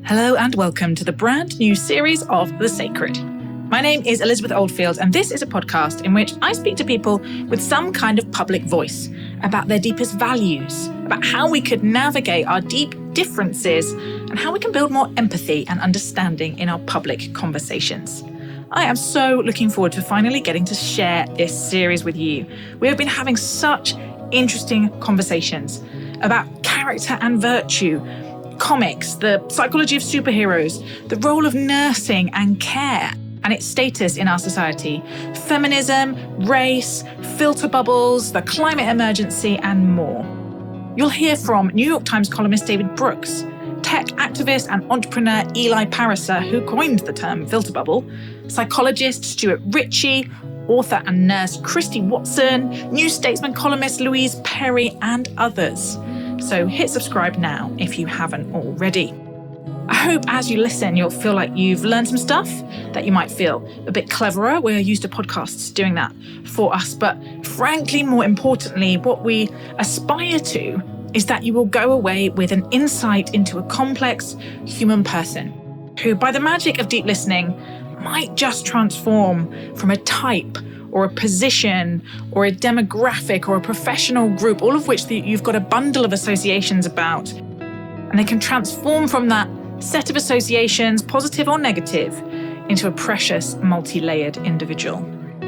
Hello and welcome to the brand new series of The Sacred. My name is Elizabeth Oldfield, and this is a podcast in which I speak to people with some kind of public voice about their deepest values, about how we could navigate our deep differences, and how we can build more empathy and understanding in our public conversations. I am so looking forward to finally getting to share this series with you. We have been having such interesting conversations about character and virtue, comics, the psychology of superheroes, the role of nursing and care and its status in our society, feminism, race, filter bubbles, the climate emergency, and more. You'll hear from New York Times columnist David Brooks, tech activist and entrepreneur Eli Pariser, who coined the term filter bubble, psychologist Stuart Ritchie, author and nurse Christy Watson, New Statesman columnist Louise Perry, and others. So hit subscribe now if you haven't already. I hope as you listen, you'll feel like you've learned some stuff, that you might feel a bit cleverer. We're used to podcasts doing that for us. But frankly, more importantly, what we aspire to is that you will go away with an insight into a complex human person who, by the magic of deep listening, might just transform from a type or a position or a demographic or a professional group, all of which you've got a bundle of associations about. And they can transform from that set of associations, positive or negative, into a precious, multi-layered individual.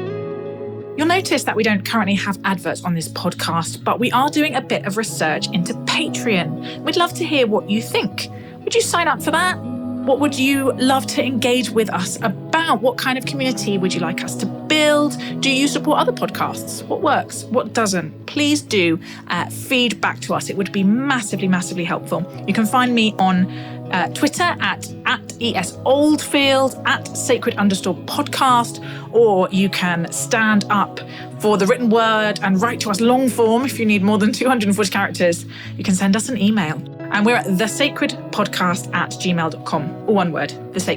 You'll notice that we don't currently have adverts on this podcast, but we are doing a bit of research into Patreon. We'd love to hear what you think. Would you sign up for that? What would you love to engage with us about? What kind of community would you like us to build? Do you support other podcasts? What works? What doesn't? Please do feed back to us. It would be massively, massively helpful. You can find me on Twitter at ESOldfield, at sacred_podcast, or you can stand up for the written word and write to us long form if you need more than 240 characters. You can send us an email. And we're at thesacredpodcast@gmail.com. All one word,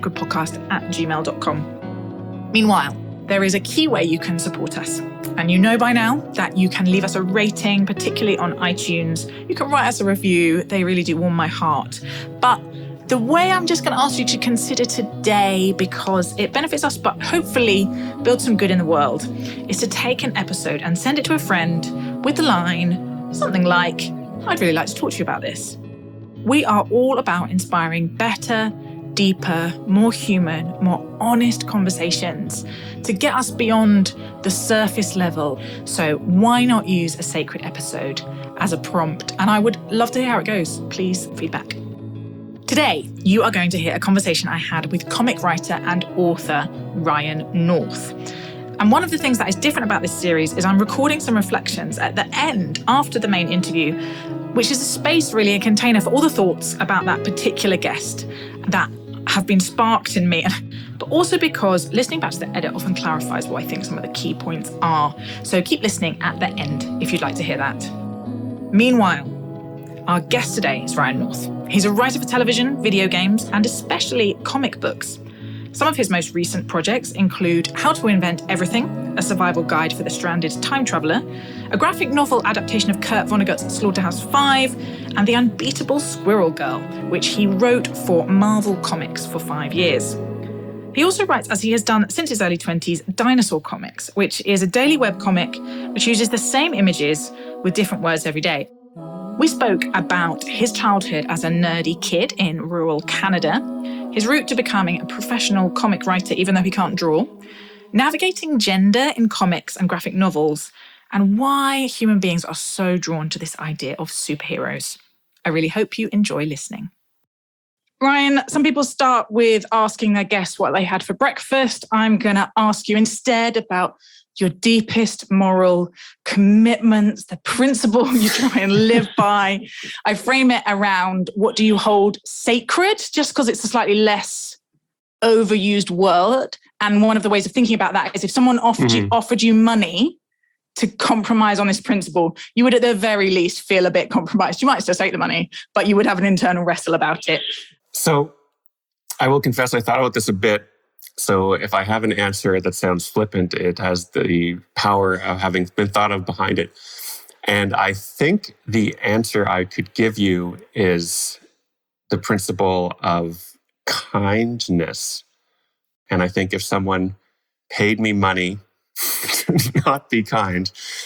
thesacredpodcast@gmail.com. Meanwhile, there is a key way you can support us. And you know by now that you can leave us a rating, particularly on iTunes. You can write us a review. They really do warm my heart. But the way I'm just going to ask you to consider today, because it benefits us, but hopefully build some good in the world, is to take an episode and send it to a friend with the line, something like, I'd really like to talk to you about this. We are all about inspiring better, deeper, more human, more honest conversations to get us beyond the surface level. So why not use a sacred episode as a prompt? And I would love to hear how it goes. Please feedback. Today, you are going to hear a conversation I had with comic writer and author Ryan North. And one of the things that is different about this series is I'm recording some reflections at the end after the main interview, which is a space, really, a container for all the thoughts about that particular guest that have been sparked in me, but also because listening back to the edit often clarifies what I think some of the key points are. So keep listening at the end if you'd like to hear that. Meanwhile, our guest today is Ryan North. He's a writer for television, video games, and especially comic books. Some of his most recent projects include How to Invent Everything, a survival guide for the stranded time traveller, a graphic novel adaptation of Kurt Vonnegut's Slaughterhouse-5, and The Unbeatable Squirrel Girl, which he wrote for Marvel Comics for 5 years. He also writes, as he has done since his early 20s, Dinosaur Comics, which is a daily webcomic which uses the same images with different words every day. We spoke about his childhood as a nerdy kid in rural Canada, his route to becoming a professional comic writer even though he can't draw, navigating gender in comics and graphic novels, and why human beings are so drawn to this idea of superheroes. I really hope you enjoy listening. Ryan, some people start with asking their guests what they had for breakfast. I'm going to ask you instead about your deepest moral commitments, the principle you try and live by. I frame it around what do you hold sacred, just because it's a slightly less overused word. And one of the ways of thinking about that is if someone offered you money to compromise on this principle, you would at the very least feel a bit compromised. You might still take the money, but you would have an internal wrestle about it. So I will confess, I thought about this a bit. So if I have an answer that sounds flippant, it has the power of having been thought of behind it. And I think the answer I could give you is the principle of kindness. And I think if someone paid me money to not be kind,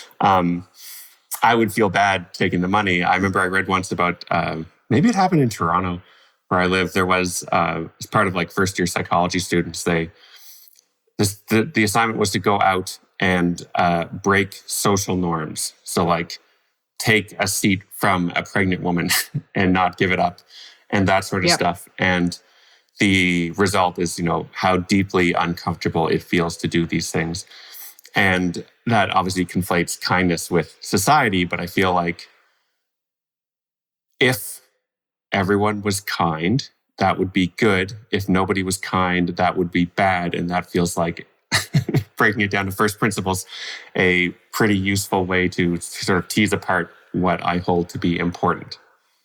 I would feel bad taking the money. I remember I read once about, maybe it happened in Toronto where I live. There was, as part of like first year psychology students, the assignment was to go out and break social norms. So like take a seat from a pregnant woman and not give it up and that sort of stuff. And the result is, how deeply uncomfortable it feels to do these things. And that obviously conflates kindness with society. But I feel like if everyone was kind, that would be good. If nobody was kind, that would be bad. And that feels like, breaking it down to first principles, a pretty useful way to sort of tease apart what I hold to be important.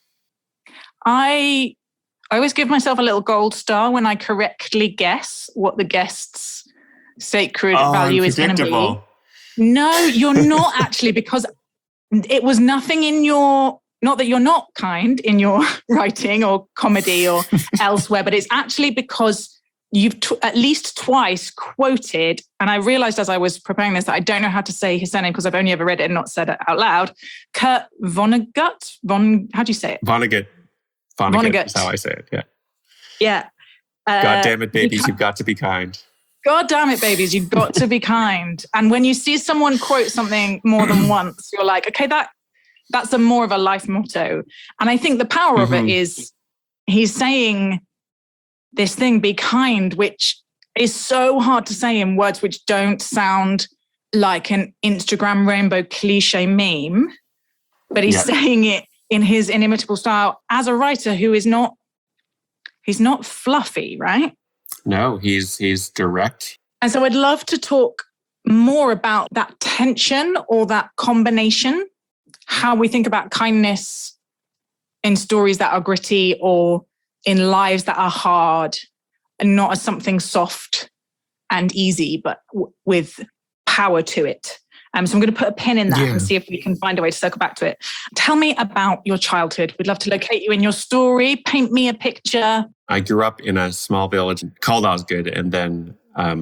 I always give myself a little gold star when I correctly guess what the guest's sacred value is going to be. No, you're not actually, because it was nothing in not that you're not kind in your writing or comedy or elsewhere, but it's actually because you've at least twice quoted, and I realized as I was preparing this that I don't know how to say his surname because I've only ever read it and not said it out loud. Kurt Vonnegut? How do you say it? Vonnegut. Vonnegut is how I say it, yeah. Yeah. God damn it, babies, you've got to be kind. God damn it, babies, you've got to be kind. And when you see someone quote something more than once, you're like, okay, that's more of a life motto. And I think the power of it is he's saying this thing, be kind, which is so hard to say in words which don't sound like an Instagram rainbow cliche meme, but he's saying it in his inimitable style as a writer who is not, he's not fluffy, right? No, he's direct. And so I'd love to talk more about that tension or that combination, how we think about kindness in stories that are gritty or in lives that are hard, and not as something soft and easy, but with power to it. So I'm going to put a pin in that and see if we can find a way to circle back to it. Tell me about your childhood. We'd love to locate you in your story. Paint me a picture. I grew up in a small village called Osgood. And then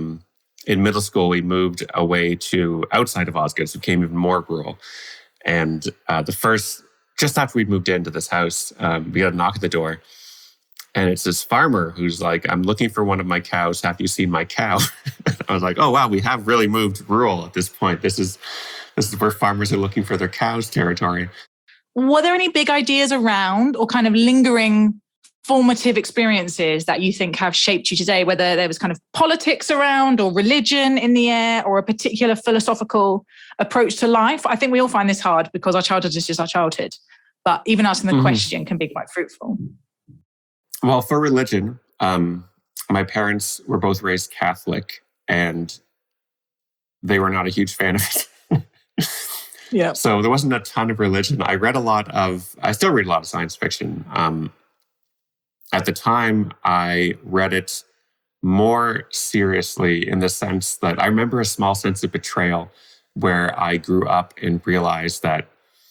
in middle school, we moved away to outside of Osgood, so it became even more rural. And just after we'd moved into this house, we got a knock at the door. And it's this farmer who's like, I'm looking for one of my cows. Have you seen my cow? I was like, oh, wow, we have really moved rural at this point. This is where farmers are looking for their cows territory. Were there any big ideas around or kind of lingering formative experiences that you think have shaped you today, whether there was kind of politics around or religion in the air or a particular philosophical approach to life? I think we all find this hard because our childhood is just our childhood. But even asking the question can be quite fruitful. Well, for religion, my parents were both raised Catholic and they were not a huge fan of it. Yeah. So there wasn't a ton of religion. I still read a lot of science fiction. At the time, I read it more seriously in the sense that I remember a small sense of betrayal where I grew up and realized that,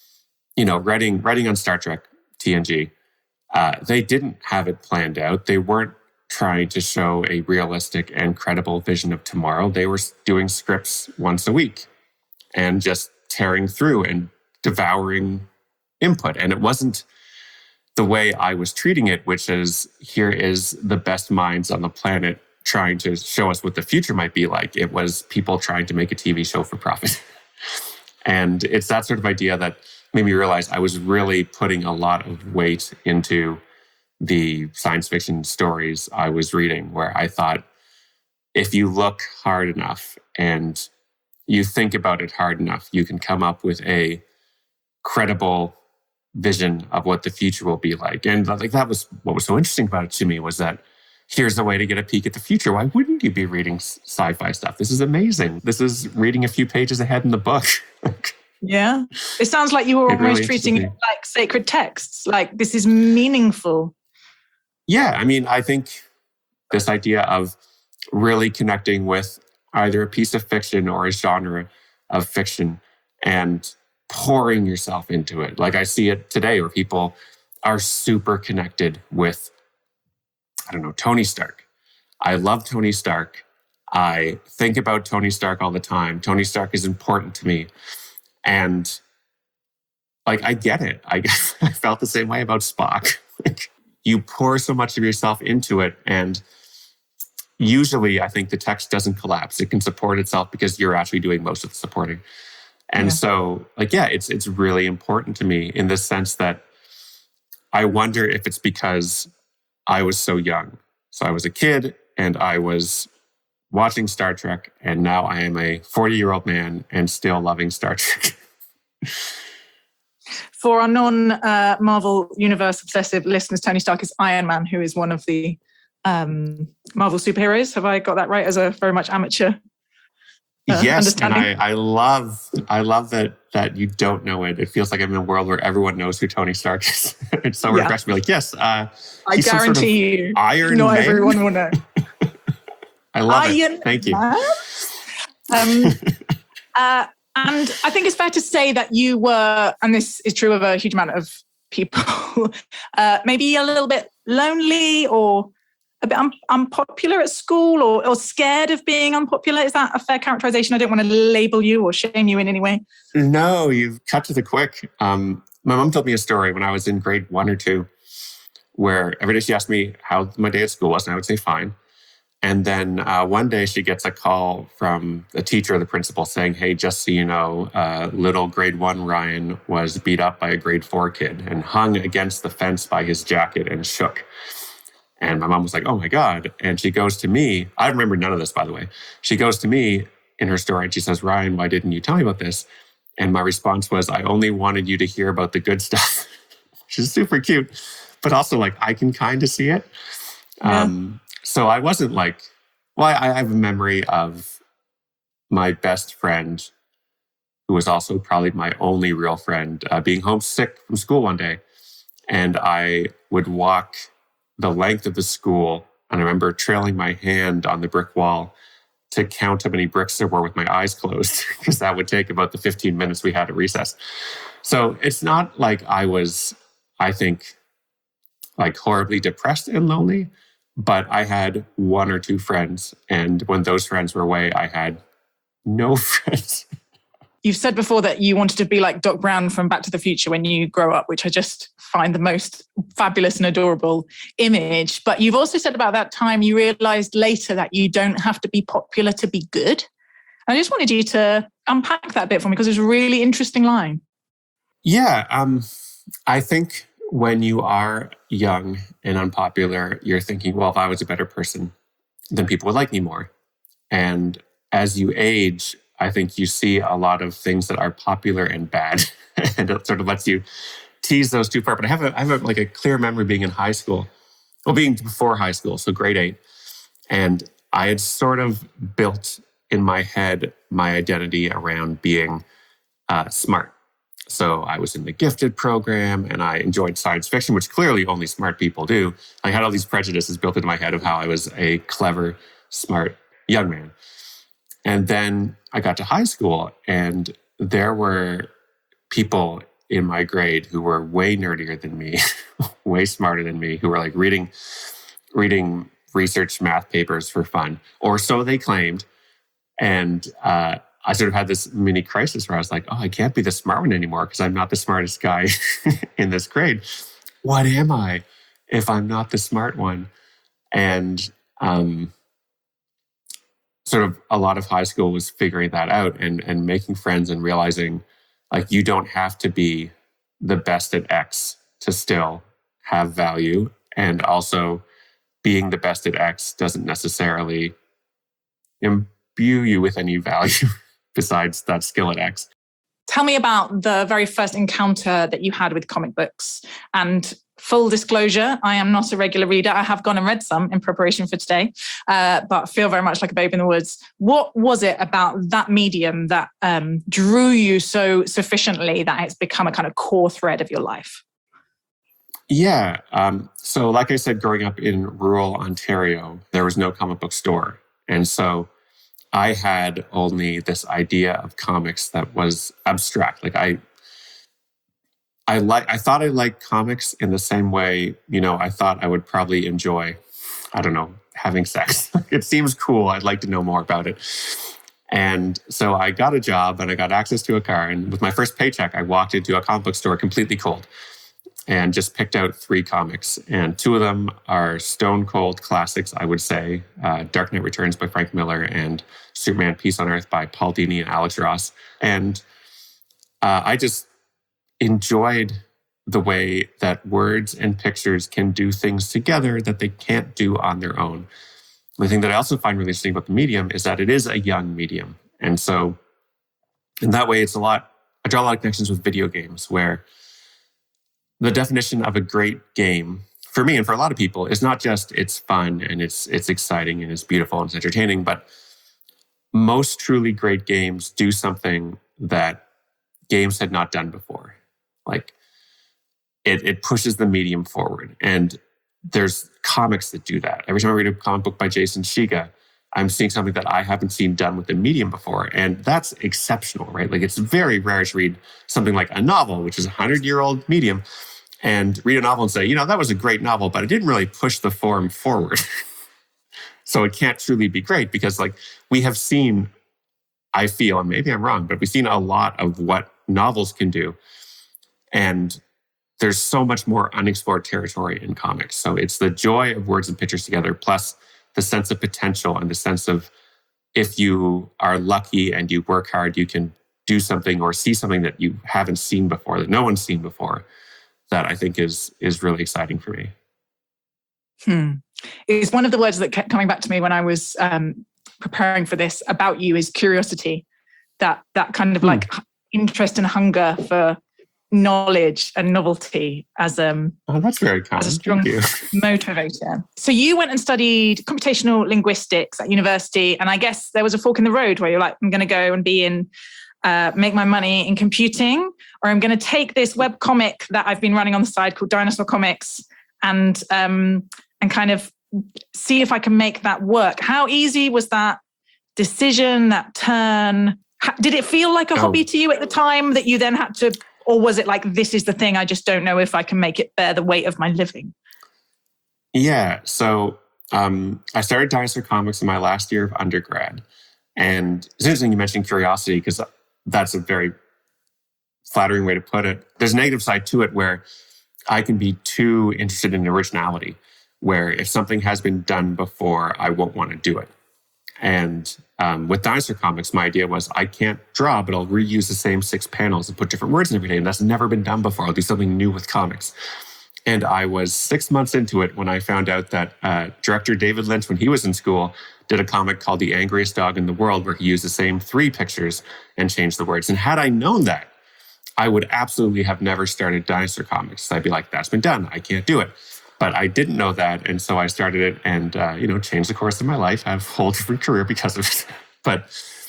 writing on Star Trek, TNG, they didn't have it planned out. They weren't trying to show a realistic and credible vision of tomorrow. They were doing scripts once a week and just tearing through and devouring input. And it wasn't the way I was treating it, which is, here is the best minds on the planet trying to show us what the future might be like. It was people trying to make a TV show for profit. And it's that sort of idea that made me realize I was really putting a lot of weight into the science fiction stories I was reading, where I thought, if you look hard enough and you think about it hard enough, you can come up with a credible vision of what the future will be like. And that was what was so interesting about it to me, was that here's a way to get a peek at the future. Why wouldn't you be reading sci-fi stuff? This is amazing. This is reading a few pages ahead in the book. Yeah. It sounds like you were almost treating it like sacred texts. Like, this is meaningful. Yeah. I mean, I think this idea of really connecting with either a piece of fiction or a genre of fiction and pouring yourself into it. Like, I see it today where people are super connected with, I don't know, Tony Stark. I love Tony Stark. I think about Tony Stark all the time. Tony Stark is important to me. And like, I get it. I felt the same way about Spock. Like, you pour so much of yourself into it. And usually I think the text doesn't collapse. It can support itself because you're actually doing most of the supporting. And so, like, yeah, it's really important to me in this sense that I wonder if it's because I was so young. So I was a kid and I was watching Star Trek, and now I am a 40-year-old man and still loving Star Trek. For our non-Marvel Universe obsessive listeners, Tony Stark is Iron Man, who is one of the Marvel superheroes. Have I got that right as a very much amateur yes, and I love that you don't know it. It feels like I'm in a world where everyone knows who Tony Stark is. It's so refreshing to be like, yes, I guarantee you, Iron not Man. Everyone will know. I love it. Thank you. And I think it's fair to say that you were, and this is true of a huge amount of people, maybe a little bit lonely or a bit unpopular at school, or scared of being unpopular. Is that a fair characterization? I don't want to label you or shame you in any way. No, you've cut to the quick. My mom told me a story when I was in grade 1 or 2, where every day she asked me how my day at school was, and I would say fine. And then one day she gets a call from the teacher or the principal saying, hey, just so you know, little grade 1 Ryan was beat up by a grade 4 kid and hung against the fence by his jacket and shook. And my mom was like, oh my God. And she goes to me. I remember none of this, by the way. She goes to me in her story and she says, Ryan, why didn't you tell me about this? And my response was, I only wanted you to hear about the good stuff. She's super cute, but also like, I can kind of see it. Yeah. So I wasn't like, well, I have a memory of my best friend, who was also probably my only real friend, being homesick from school one day. And I would walk the length of the school. And I remember trailing my hand on the brick wall to count how many bricks there were with my eyes closed, because that would take about the 15 minutes we had at recess. So it's not like I was, I think, like horribly depressed and lonely, but I had 1 or 2 friends. And when those friends were away, I had no friends. You've said before that you wanted to be like Doc Brown from Back to the Future when you grow up, which I just find the most fabulous and adorable image. But you've also said about that time you realized later that you don't have to be popular to be good. I just wanted you to unpack that a bit for me, because it's a really interesting line. Yeah, I think when you are young and unpopular, you're thinking, well, if I was a better person, then people would like me more. And as you age, I think you see a lot of things that are popular and bad, and it sort of lets you tease those too far. But I have a clear memory being in high school, being before high school, so grade 8. And I had sort of built in my head my identity around being smart. So I was in the gifted program and I enjoyed science fiction, which clearly only smart people do. I had all these prejudices built into my head of how I was a clever, smart young man. And then I got to high school and there were people in my grade who were way nerdier than me, way smarter than me, who were like reading research math papers for fun, or so they claimed. And I sort of had this mini crisis where I was like, oh, I can't be the smart one anymore because I'm not the smartest guy in this grade. What am I if I'm not the smart one? And sort of a lot of high school was figuring that out and making friends and realizing like you don't have to be the best at X to still have value. And also being the best at X doesn't necessarily imbue you with any value besides that skill at X. Tell me about the very first encounter that you had with comic books. And full disclosure, I am not a regular reader. I have gone and read some in preparation for today, but feel very much like a babe in the woods. What was it about that medium that drew you so sufficiently that it's become a kind of core thread of your life? Yeah. So like I said, growing up in rural Ontario, there was no comic book store. And so I had only this idea of comics that was abstract. Like I thought I liked comics in the same way, I thought I would probably enjoy, I don't know, having sex. It seems cool. I'd like to know more about it. And so I got a job and I got access to a car. And with my first paycheck, I walked into a comic book store completely cold and just picked out 3 comics. And 2 of them are stone cold classics, I would say. Dark Knight Returns by Frank Miller and Superman Peace on Earth by Paul Dini and Alex Ross. And I just enjoyed the way that words and pictures can do things together that they can't do on their own. The thing that I also find really interesting about the medium is that it is a young medium. And so in that way, I draw a lot of connections with video games, where the definition of a great game for me and for a lot of people is not just it's fun and it's exciting and it's beautiful and it's entertaining, but most truly great games do something that games had not done before. Like it pushes the medium forward. And there's comics that do that. Every time I read a comic book by Jason Shiga, I'm seeing something that I haven't seen done with the medium before. And that's exceptional, right? Like it's very rare to read something like a novel, which is a 100-year-old medium, and read a novel and say, that was a great novel, but it didn't really push the form forward. So it can't truly be great because we have seen, I feel, and maybe I'm wrong, but we've seen a lot of what novels can do. And there's so much more unexplored territory in comics. So it's the joy of words and pictures together, plus the sense of potential and the sense of if you are lucky and you work hard, you can do something or see something that you haven't seen before, that no one's seen before, that I think is really exciting for me. It's one of the words that kept coming back to me when I was preparing for this about you is curiosity, that kind of interest and hunger for knowledge and novelty as that's very kind. As a strong motivator. So you went and studied computational linguistics at university, and I guess there was a fork in the road where you're like, I'm going to go and make my money in computing, or I'm going to take this web comic that I've been running on the side called Dinosaur Comics and kind of see if I can make that work. How easy was that decision, that turn? Did it feel like a hobby to you at the time that you then had to, or was it like, this is the thing, I just don't know if I can make it bear the weight of my living? Yeah. So I started Dinosaur Comics in my last year of undergrad. And it's interesting you mentioned curiosity, because that's a very flattering way to put it. There's a negative side to it where I can be too interested in originality, where if something has been done before, I won't want to do it. And with Dinosaur Comics, my idea was I can't draw, but I'll reuse the same 6 panels and put different words in every day. And that's never been done before. I'll do something new with comics. And I was 6 months into it when I found out that director David Lynch, when he was in school, did a comic called The Angriest Dog in the World, where he used the same 3 pictures and changed the words. And had I known that, I would absolutely have never started Dinosaur Comics. I'd be like, that's been done. I can't do it. But I didn't know that. And so I started it and, changed the course of my life. I have a whole different career because of it. But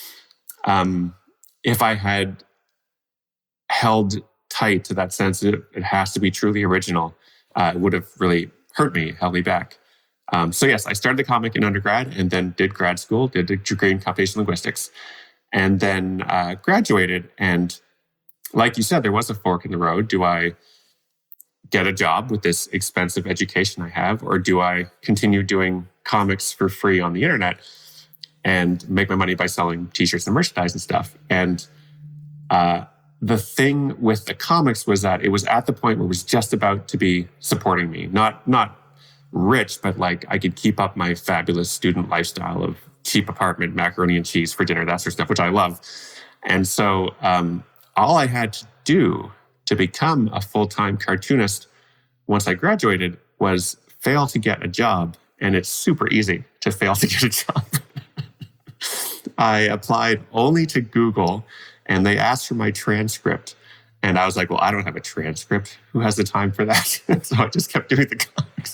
if I had held tight to that sense that it has to be truly original, it would have really hurt me, held me back. So yes, I started the comic in undergrad and then did grad school, did a degree in computational linguistics, and then graduated. And like you said, there was a fork in the road. Do I get a job with this expensive education I have, or do I continue doing comics for free on the internet and make my money by selling t-shirts and merchandise and stuff? And the thing with the comics was that it was at the point where it was just about to be supporting me. Not rich, but like I could keep up my fabulous student lifestyle of cheap apartment, macaroni and cheese for dinner, that sort of stuff, which I love. And so all I had to do to become a full-time cartoonist once I graduated was fail to get a job. And it's super easy to fail to get a job. I applied only to Google and they asked for my transcript. And I was like, well, I don't have a transcript. Who has the time for that? So I just kept doing the comics.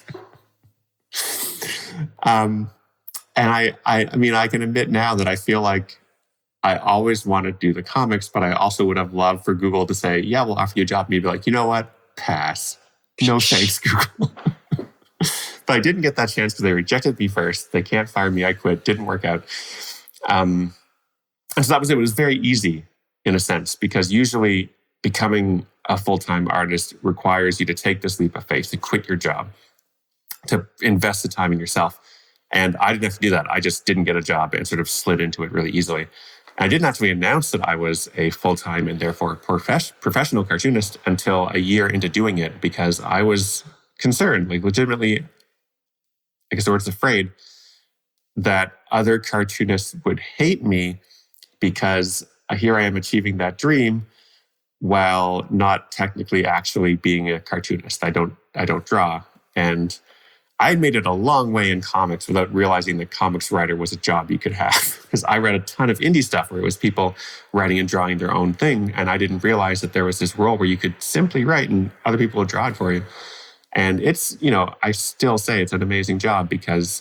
And I can admit now that I feel like I always wanted to do the comics, but I also would have loved for Google to say, yeah, we'll offer you a job. And you'd be like, you know what? Pass. No thanks, Google. But I didn't get that chance because they rejected me first. They can't fire me. I quit. Didn't work out. And so that was it. It was very easy in a sense, because usually becoming a full-time artist requires you to take this leap of faith, to quit your job, to invest the time in yourself. And I didn't have to do that. I just didn't get a job and sort of slid into it really easily. I didn't actually announce that I was a full-time and therefore professional cartoonist until a year into doing it, because I was concerned, like legitimately, I guess the word's afraid, that other cartoonists would hate me because here I am achieving that dream while not technically actually being a cartoonist. I don't draw. And I had made it a long way in comics without realizing that comics writer was a job you could have. Because I read a ton of indie stuff where it was people writing and drawing their own thing. And I didn't realize that there was this role where you could simply write and other people would draw it for you. And it's, I still say it's an amazing job because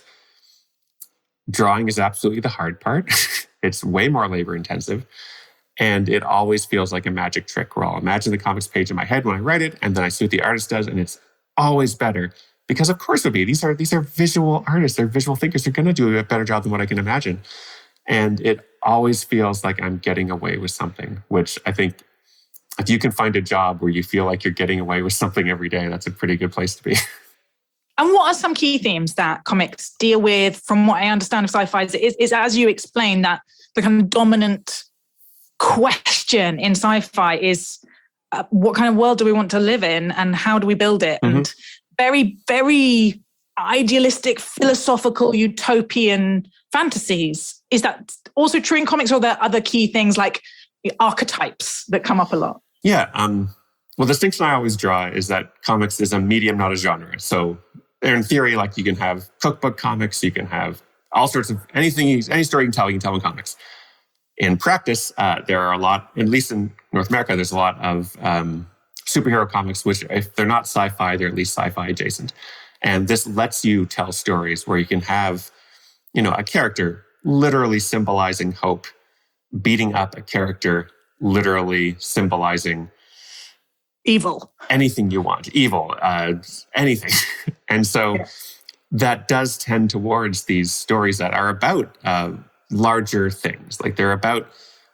drawing is absolutely the hard part. It's way more labor intensive. And it always feels like a magic trick where I'll imagine the comics page in my head when I write it, and then I see what the artist does, and it's always better. Because of course it would be. These are visual artists. They're visual thinkers. They're going to do a better job than what I can imagine. And it always feels like I'm getting away with something, which I think if you can find a job where you feel like you're getting away with something every day, that's a pretty good place to be. And what are some key themes that comics deal with? From what I understand of sci-fi, is as you explained, that the kind of dominant question in sci-fi is what kind of world do we want to live in and how do we build it? Mm-hmm. And very, very idealistic, philosophical, utopian fantasies. Is that also true in comics, or are there other key things like the archetypes that come up a lot? Yeah. Well, the distinction I always draw is that comics is a medium, not a genre. So in theory, like you can have cookbook comics, you can have all sorts of any story you can tell in comics. In practice, there are a lot, at least in North America, there's a lot of superhero comics, which if they're not sci-fi, they're at least sci-fi adjacent. And this lets you tell stories where you can have, a character literally symbolizing hope, beating up a character literally symbolizing evil. Anything you want, evil, anything. And so that does tend towards these stories that are about larger things. Like they're about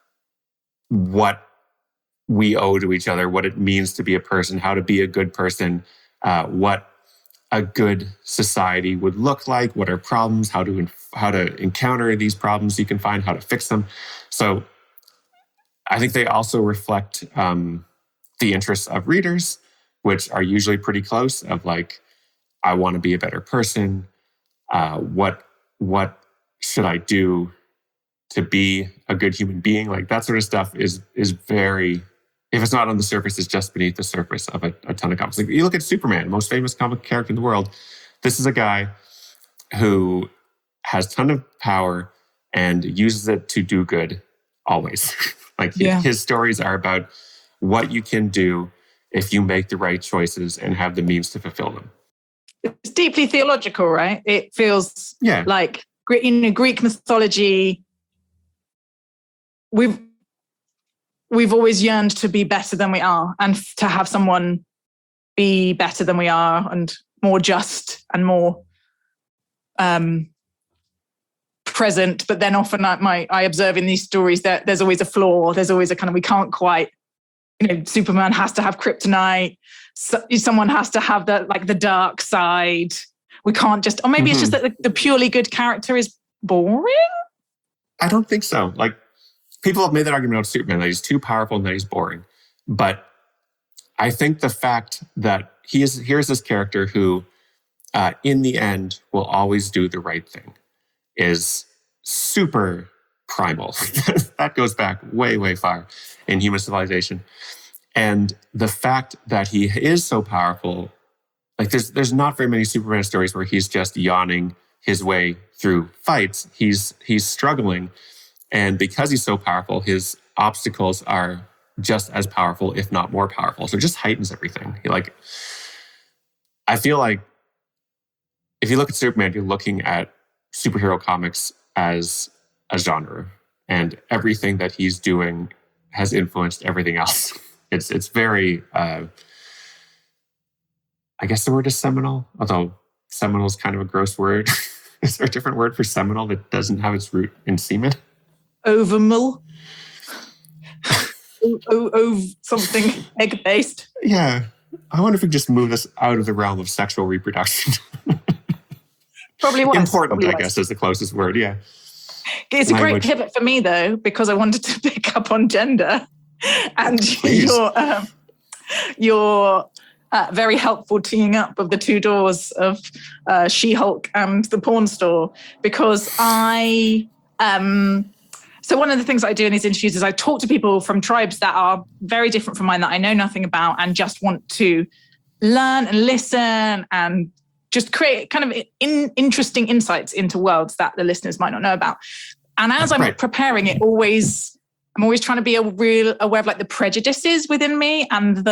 what we owe to each other, what it means to be a person, how to be a good person, what a good society would look like, what are problems, how to encounter these problems you can find, how to fix them. So I think they also reflect the interests of readers, which are usually pretty close, of like, I want to be a better person. What should I do to be a good human being? Like that sort of stuff is very, if it's not on the surface, it's just beneath the surface of a ton of comics. Like you look at Superman, most famous comic character in the world. This is a guy who has a ton of power and uses it to do good always. His stories are about what you can do if you make the right choices and have the means to fulfill them. It's deeply theological, right? It feels like in Greek mythology, we've always yearned to be better than we are and to have someone be better than we are and more just and more present. But then often I observe in these stories that there's always a flaw. There's always a kind of, we can't quite, Superman has to have kryptonite. So someone has to have the dark side. We can't just, or maybe it's just that the purely good character is boring. I don't think so. Like, people have made that argument about Superman, that he's too powerful and that he's boring. But I think the fact that here's this character who, in the end, will always do the right thing is super primal. That goes back way, way far in human civilization. And the fact that he is so powerful, like there's not very many Superman stories where he's just yawning his way through fights. He's struggling. And because he's so powerful, his obstacles are just as powerful, if not more powerful. So it just heightens everything. I feel like if you look at Superman, you're looking at superhero comics as a genre, and everything that he's doing has influenced everything else. It's very, I guess the word is seminal, although seminal is kind of a gross word. Is there a different word for seminal that doesn't have its root in semen? Overmill. something egg-based. Yeah. I wonder if we could just move this out of the realm of sexual reproduction. Probably was. Important, I guess, is the closest word. Yeah. It's a great pivot for me, though, because I wanted to pick up on gender and your very helpful teeing up of the two doors of She-Hulk and the porn store, because so one of the things I do in these interviews is I talk to people from tribes that are very different from mine, that I know nothing about, and just want to learn and listen and just create kind of interesting insights into worlds that the listeners might not know about. And as I'm preparing it, I'm always trying to be aware of like the prejudices within me and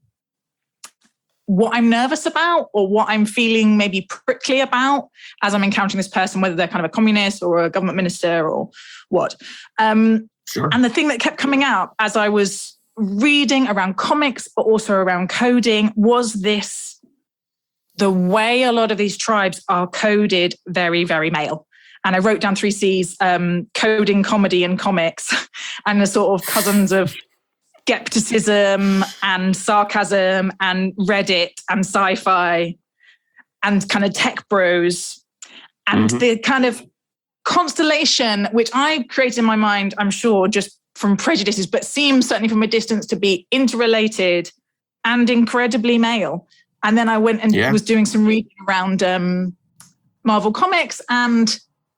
what I'm nervous about or what I'm feeling maybe prickly about as I'm encountering this person, whether they're kind of a communist or a government minister or what. Sure. And the thing that kept coming out as I was reading around comics, but also around coding, was the way a lot of these tribes are coded very, very male. And I wrote down 3 C's, coding, comedy, and comics, and the sort of cousins of skepticism and sarcasm and Reddit and sci-fi and kind of tech bros. And the kind of constellation, which I created in my mind, I'm sure, just from prejudices, but seems certainly from a distance to be interrelated and incredibly male. And then I went and was doing some reading around Marvel Comics, and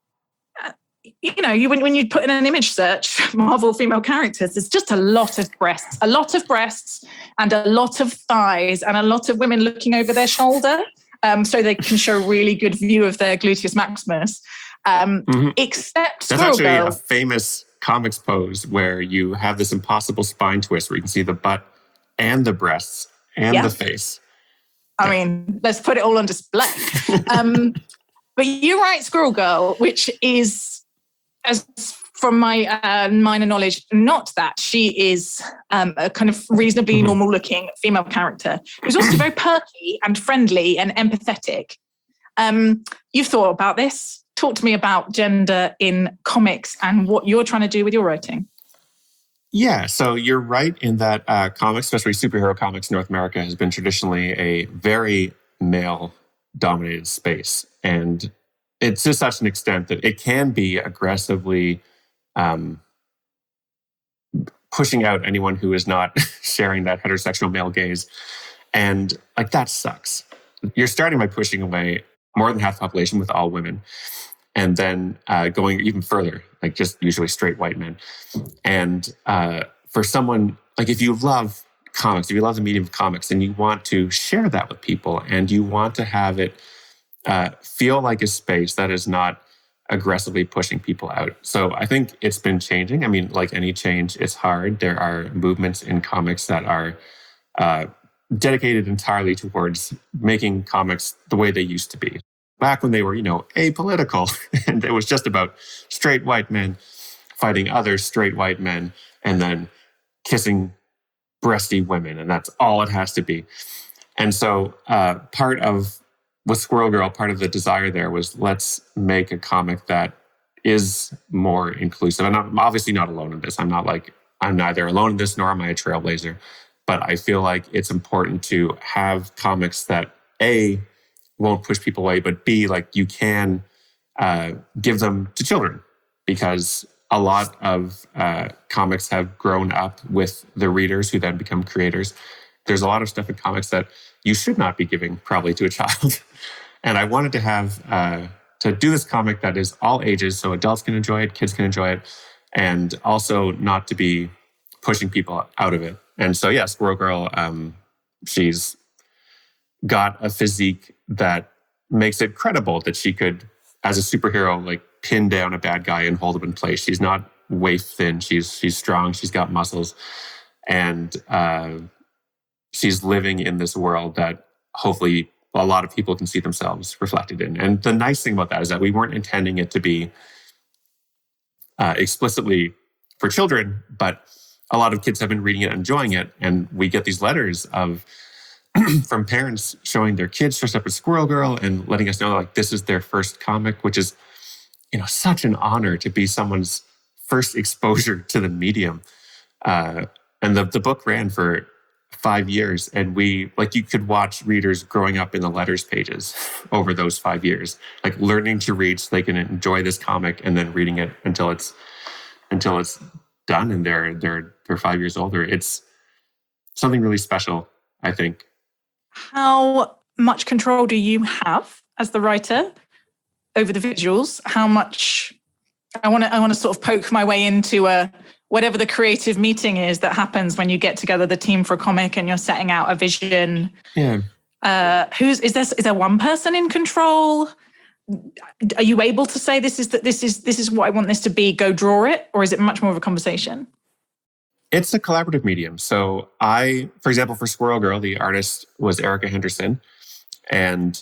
when you put in an image search, Marvel female characters, there's just a lot of breasts and a lot of thighs and a lot of women looking over their shoulder, so they can show a really good view of their gluteus maximus. Except that's actually a famous comics pose where you have this impossible spine twist where you can see the butt and the breasts and the face. I mean, let's put it all on display. But you're right, Squirrel Girl, which is, as from my minor knowledge, not that she is a kind of reasonably normal looking female character who's also very perky and friendly and empathetic. You've thought about this. Talk to me about gender in comics and what you're trying to do with your writing. Yeah, so you're right in that comics, especially superhero comics, North America has been traditionally a very male-dominated space. And it's to such an extent that it can be aggressively pushing out anyone who is not sharing that heterosexual male gaze. And like, that sucks. You're starting by pushing away more than half the population with all women. And then going even further, like just usually straight white men. And for someone, like if you love comics, if you love the medium of comics, and you want to share that with people and you want to have it feel like a space that is not aggressively pushing people out. So I think it's been changing. I mean, like any change, it's hard. There are movements in comics that are dedicated entirely towards making comics the way they used to be. Back when they were, apolitical, and it was just about straight white men fighting other straight white men and then kissing breasty women, and that's all it has to be. And so with Squirrel Girl, part of the desire there was, let's make a comic that is more inclusive. And I'm obviously not alone in this. I'm neither alone in this, nor am I a trailblazer. But I feel like it's important to have comics that, A, won't push people away, but B, like you can give them to children, because a lot of comics have grown up with the readers who then become creators. There's a lot of stuff in comics that you should not be giving probably to a child. And I wanted to have to do this comic that is all ages, so adults can enjoy it, kids can enjoy it, and also not to be pushing people out of it. And so, yeah, Squirrel Girl, she's got a physique that makes it credible that she could, as a superhero, like pin down a bad guy and hold him in place. She's not waif thin. She's strong. She's got muscles, and she's living in this world that hopefully a lot of people can see themselves reflected in. And the nice thing about that is that we weren't intending it to be explicitly for children, but a lot of kids have been reading it and enjoying it. And we get these letters from parents showing their kids dressed up as Squirrel Girl and letting us know like this is their first comic, which is, such an honor to be someone's first exposure to the medium. And And the book ran for 5 years, and you could watch readers growing up in the letters pages over those 5 years, like learning to read so they can enjoy this comic and then reading it until it's done and they're 5 years older. It's something really special, I think. How much control do you have as the writer over the visuals? How much? I want to sort of poke my way into whatever the creative meeting is that happens when you get together the team for a comic and you're setting out a vision. Yeah. Is there one person in control? Are you able to say this is what I want this to be, go draw it, or is it much more of a conversation? It's a collaborative medium. So for example, for Squirrel Girl, the artist was Erica Henderson, and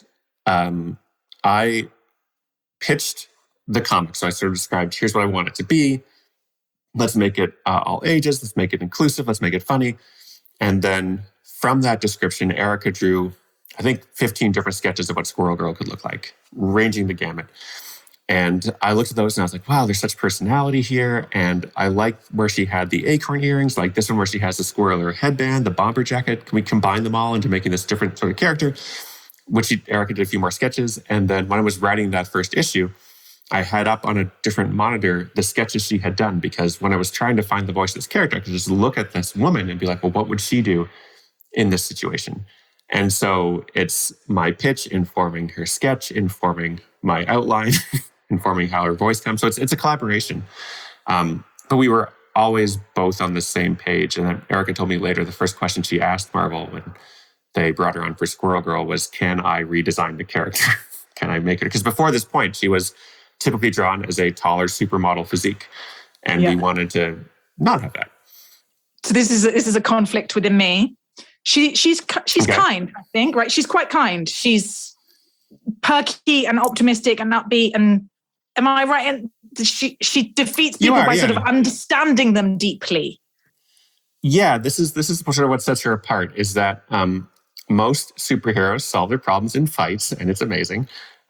I pitched the comic. So I sort of described, here's what I want it to be. Let's make it all ages. Let's make it inclusive. Let's make it funny. And then from that description, Erica drew, I think, 15 different sketches of what Squirrel Girl could look like, ranging the gamut. And I looked at those and I was like, wow, there's such personality here. And I like where she had the acorn earrings, like this one where she has the squirrel or headband, the bomber jacket. Can we combine them all into making this different sort of character? Erica did a few more sketches. And then when I was writing that first issue, I had up on a different monitor the sketches she had done, because when I was trying to find the voice of this character, I could just look at this woman and be like, well, what would she do in this situation? And so it's my pitch informing her sketch, informing my outline, informing how her voice comes. So it's a collaboration. But we were always both on the same page. And then Erica told me later, the first question she asked Marvel when they brought her on for Squirrel Girl was, can I redesign the character? Can I make it? Because before this point, she was typically drawn as a taller supermodel physique. And we wanted to not have that. So this is a conflict within me. She's kind, I think, right? She's quite kind. She's perky and optimistic and upbeat. And am I right? And she defeats people by sort of understanding them deeply. Yeah, this is sort of what sets her apart, is that most superheroes solve their problems in fights, and it's amazing.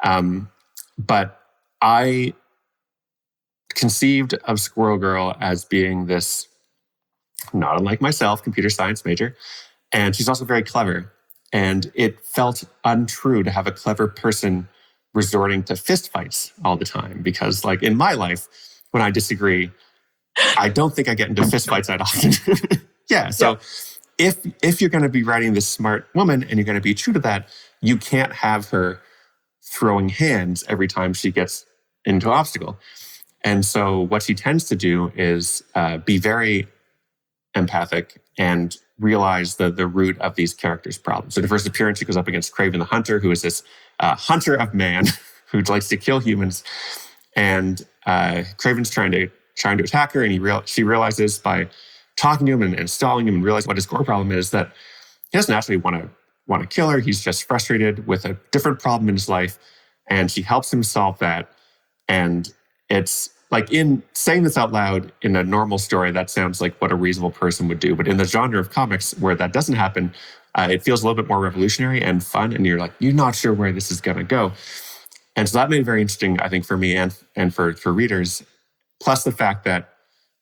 But I conceived of Squirrel Girl as being this, not unlike myself, computer science major. And she's also very clever. And it felt untrue to have a clever person resorting to fistfights all the time. Because like in my life, when I disagree, I don't think I get into fistfights that often. So if you're going to be writing this smart woman and you're going to be true to that, you can't have her throwing hands every time she gets into an obstacle. And so what she tends to do is be very empathic and realize the root of these characters' problems. So the first appearance, she goes up against Kraven the Hunter, who is this hunter of man who likes to kill humans. And Kraven's trying to attack her, and she realizes by talking to him and stalling him and realize what his core problem is, that he doesn't actually want to kill her. He's just frustrated with a different problem in his life, and she helps him solve that. And it's like, in saying this out loud in a normal story, that sounds like what a reasonable person would do. But in the genre of comics where that doesn't happen, it feels a little bit more revolutionary and fun. And you're not sure where this is going to go. And so that made it very interesting, I think, for me and for readers. Plus the fact that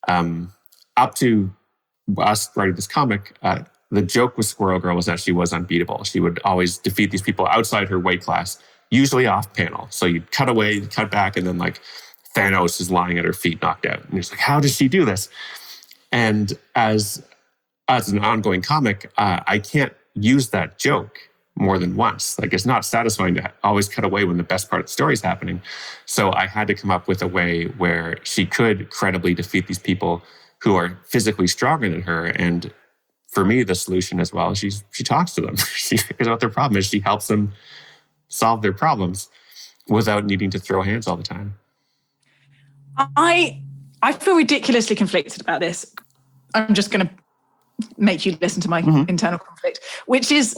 up to us writing this comic, the joke with Squirrel Girl was that she was unbeatable. She would always defeat these people outside her weight class, usually off panel. So you'd cut away, you'd cut back, and then like Thanos is lying at her feet, knocked out. And it's like, how does she do this? And as an ongoing comic, I can't use that joke more than once. Like, it's not satisfying to always cut away when the best part of the story is happening. So I had to come up with a way where she could credibly defeat these people who are physically stronger than her. And for me, the solution as well, she talks to them. She figures out what their problem is. She helps them solve their problems without needing to throw hands all the time. I feel ridiculously conflicted about this. I'm just going to make you listen to my internal conflict, which is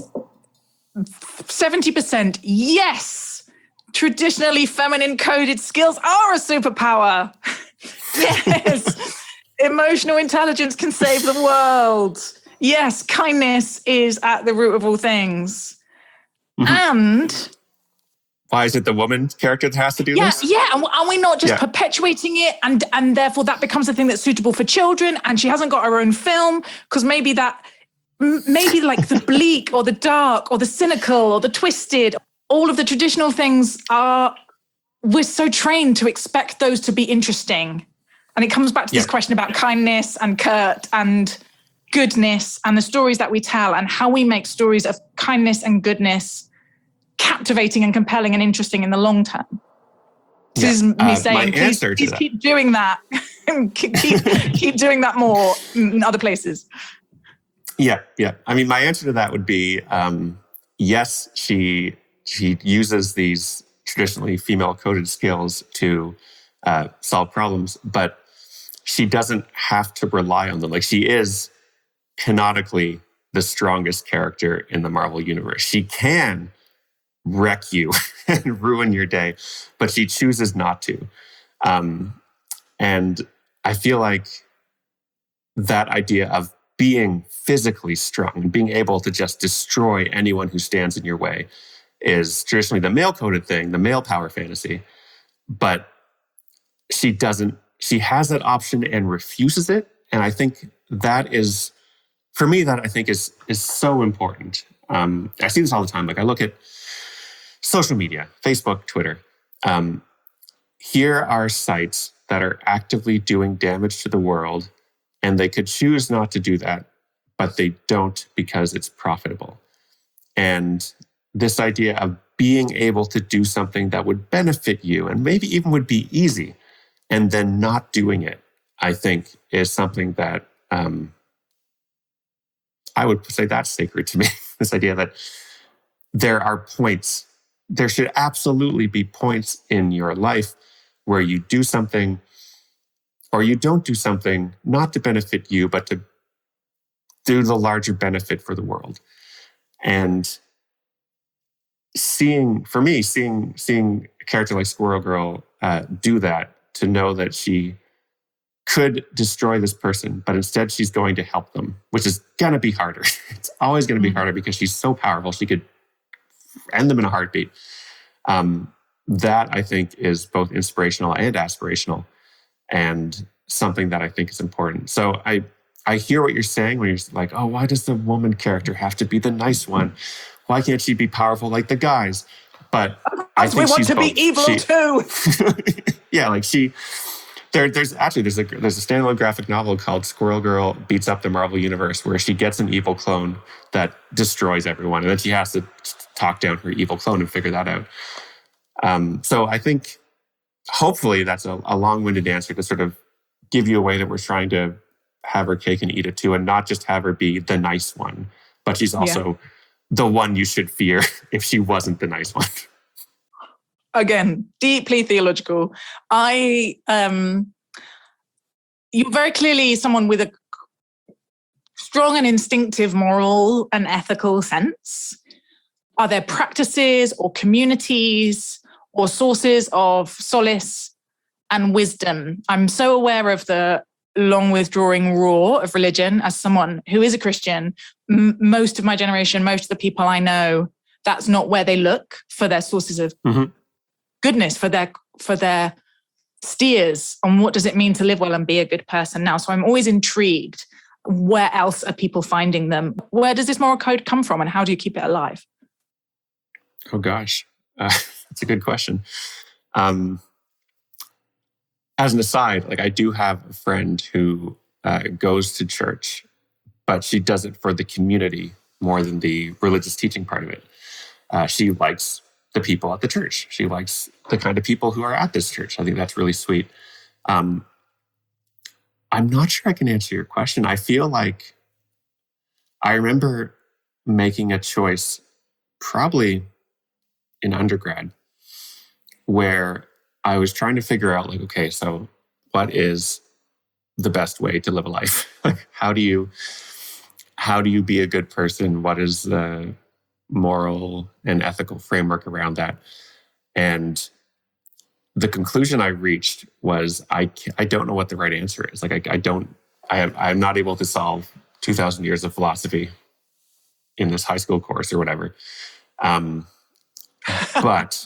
70% yes, traditionally feminine coded skills are a superpower. Yes, emotional intelligence can save the world. Yes, kindness is at the root of all things. And Why is it the woman character that has to do this? Yeah. And are we not just perpetuating it? And therefore that becomes a thing that's suitable for children, and she hasn't got her own film because maybe like the bleak or the dark or the cynical or the twisted, all of the traditional things we're so trained to expect those to be interesting. And it comes back to this question about kindness and Kurt and goodness and the stories that we tell and how we make stories of kindness and goodness captivating and compelling and interesting in the long term. This is me saying, please keep doing that. keep doing that more in other places. Yeah. I mean, my answer to that would be, yes, she uses these traditionally female-coded skills to solve problems, but she doesn't have to rely on them. Like, she is canonically the strongest character in the Marvel universe. She can wreck you and ruin your day, but she chooses not to. And I feel like that idea of being physically strong and being able to just destroy anyone who stands in your way is traditionally the male-coded thing, the male power fantasy. But she has that option and refuses it. And I think that is, for me, that I think is so important. I see this all the time. Like, I look at social media, Facebook, Twitter. Here are sites that are actively doing damage to the world, and they could choose not to do that, but they don't because it's profitable. And this idea of being able to do something that would benefit you and maybe even would be easy, and then not doing it, I think is something that I would say that's sacred to me. This idea that there are points, there should absolutely be points in your life where you do something or you don't do something, not to benefit you, but to do the larger benefit for the world. And seeing a character like Squirrel Girl do that, to know that she could destroy this person, but instead she's going to help them, which is going to be harder. It's always going to be harder because she's so powerful. She could end them in a heartbeat. That, I think, is both inspirational and aspirational, and something that I think is important. So I hear what you're saying when you're like, oh, why does the woman character have to be the nice one? Why can't she be powerful like the guys? But I think we want to be evil too. Yeah, like there's a standalone graphic novel called Squirrel Girl Beats Up the Marvel Universe, where she gets an evil clone that destroys everyone, and then she has to talk down her evil clone and figure that out. So I think hopefully that's a long-winded answer to sort of give you a way that we're trying to have her cake and eat it too, and not just have her be the nice one, but she's also the one you should fear if she wasn't the nice one. Again, deeply theological. You're very clearly someone with a strong and instinctive moral and ethical sense. Are there practices or communities or sources of solace and wisdom? I'm so aware of the long withdrawing roar of religion as someone who is a Christian. Most of my generation, most of the people I know, that's not where they look for their sources of goodness, for their steers on what does it mean to live well and be a good person now. So I'm always intrigued. Where else are people finding them? Where does this moral code come from, and how do you keep it alive? Oh gosh, that's a good question. As an aside, like, I do have a friend who goes to church, but she does it for the community more than the religious teaching part of it. She likes the people at the church. She likes the kind of people who are at this church. I think that's really sweet. I'm not sure I can answer your question. I feel like I remember making a choice probably in undergrad where I was trying to figure out, like, okay, so what is the best way to live a life? Like, how do you be a good person? What is the moral and ethical framework around that? And the conclusion I reached was I don't know what the right answer is. Like, I'm not able to solve 2,000 years of philosophy in this high school course or whatever. But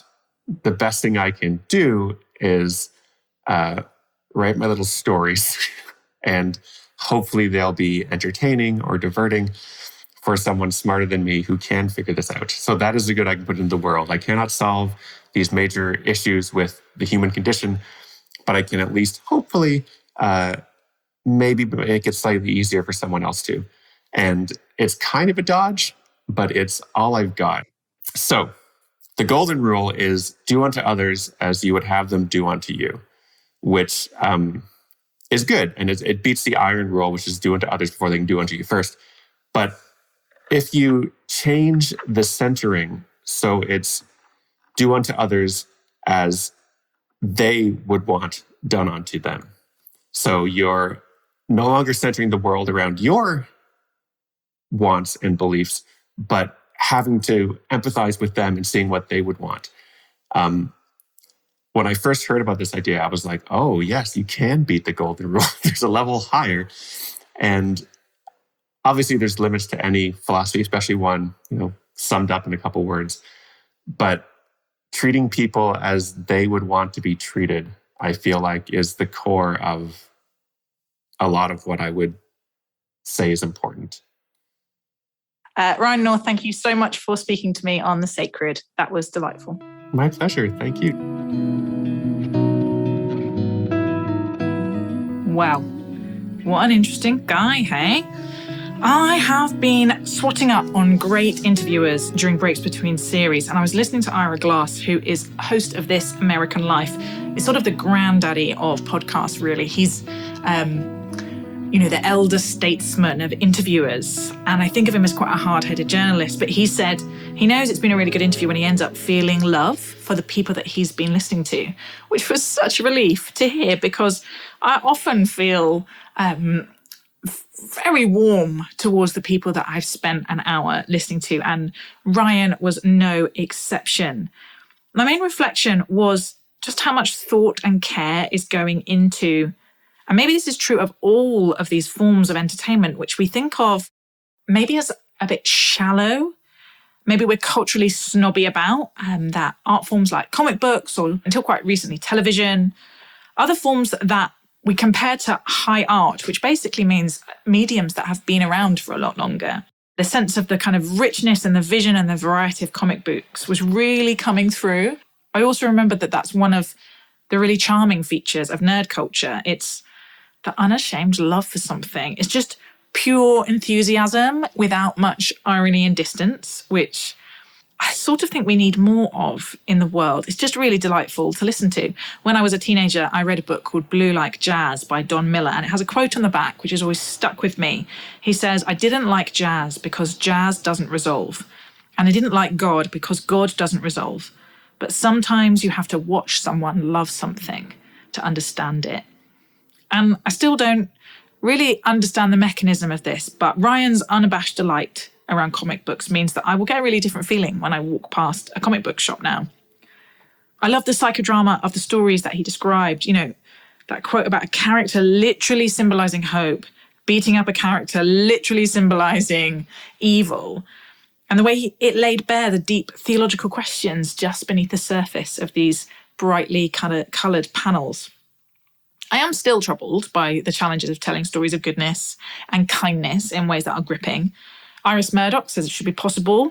the best thing I can do is write my little stories and hopefully they'll be entertaining or diverting for someone smarter than me who can figure this out. So that is the good I can put into the world. I cannot solve these major issues with the human condition, but I can at least hopefully maybe make it slightly easier for someone else to. And it's kind of a dodge, but it's all I've got. So the golden rule is do unto others as you would have them do unto you, which is good. And it beats the iron rule, which is do unto others before they can do unto you first. But if you change the centering so it's do unto others as they would want done unto them. So you're no longer centering the world around your wants and beliefs, but having to empathize with them and seeing what they would want. When I first heard about this idea, I was like, oh, yes, you can beat the golden rule. There's a level higher. And obviously, there's limits to any philosophy, especially one, summed up in a couple words. But treating people as they would want to be treated, I feel like, is the core of a lot of what I would say is important. Ryan North, thank you so much for speaking to me on The Sacred. That was delightful. My pleasure. Thank you. Wow. What an interesting guy, hey? I have been swatting up on great interviewers during breaks between series, and I was listening to Ira Glass, who is host of This American Life. He's sort of the granddaddy of podcasts, really. He's, the elder statesman of interviewers. And I think of him as quite a hard-headed journalist, but he said he knows it's been a really good interview when he ends up feeling love for the people that he's been listening to, which was such a relief to hear because I often feel very warm towards the people that I've spent an hour listening to, and Ryan was no exception. My main reflection was just how much thought and care is going into, and maybe this is true of all of these forms of entertainment, which we think of maybe as a bit shallow. Maybe we're culturally snobby about, that art forms like comic books or, until quite recently, television, other forms that we compare to high art, which basically means mediums that have been around for a lot longer. The sense of the kind of richness and the vision and the variety of comic books was really coming through. I also remembered that that's one of the really charming features of nerd culture. It's the unashamed love for something. It's just pure enthusiasm without much irony and distance, which I sort of think we need more of in the world. It's just really delightful to listen to. When I was a teenager, I read a book called Blue Like Jazz by Don Miller, and it has a quote on the back, which has always stuck with me. He says, "I didn't like jazz because jazz doesn't resolve. And I didn't like God because God doesn't resolve. But sometimes you have to watch someone love something to understand it." And I still don't really understand the mechanism of this, but Ryan's unabashed delight around comic books means that I will get a really different feeling when I walk past a comic book shop now. I love the psychodrama of the stories that he described, that quote about a character literally symbolizing hope, beating up a character literally symbolizing evil, and the way it laid bare the deep theological questions just beneath the surface of these brightly coloured panels. I am still troubled by the challenges of telling stories of goodness and kindness in ways that are gripping. Iris Murdoch says it should be possible.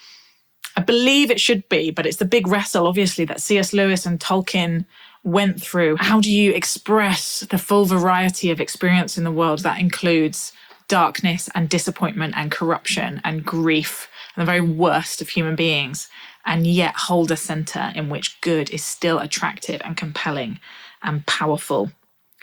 I believe it should be, but it's the big wrestle, obviously, that C.S. Lewis and Tolkien went through. How do you express the full variety of experience in the world that includes darkness and disappointment and corruption and grief and the very worst of human beings, and yet hold a centre in which good is still attractive and compelling and powerful?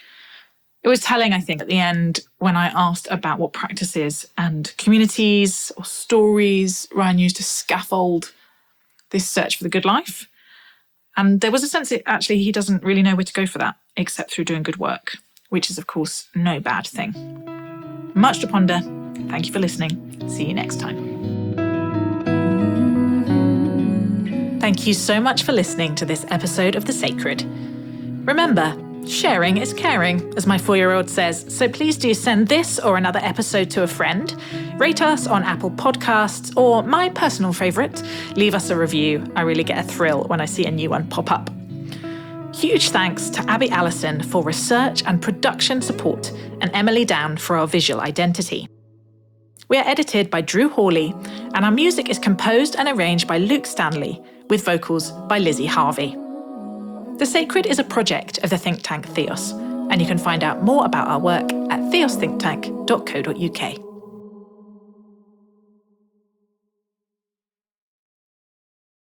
It was telling, I think, at the end when I asked about what practices and communities or stories Ryan used to scaffold this search for the good life. And there was a sense that actually he doesn't really know where to go for that, except through doing good work, which is, of course, no bad thing. Much to ponder. Thank you for listening. See you next time. Thank you so much for listening to this episode of The Sacred. Remember, Sharing is caring, as my 4-year-old says, so please do send this or another episode to a friend, rate us on Apple Podcasts, or my personal favourite, leave us a review. I really get a thrill when I see a new one pop up. Huge thanks to Abby Allison for research and production support, and Emily Down for our visual identity. We are edited by Drew Hawley, and our music is composed and arranged by Luke Stanley, with vocals by Lizzie Harvey. The Sacred is a project of the think tank Theos, and you can find out more about our work at theosthinktank.co.uk.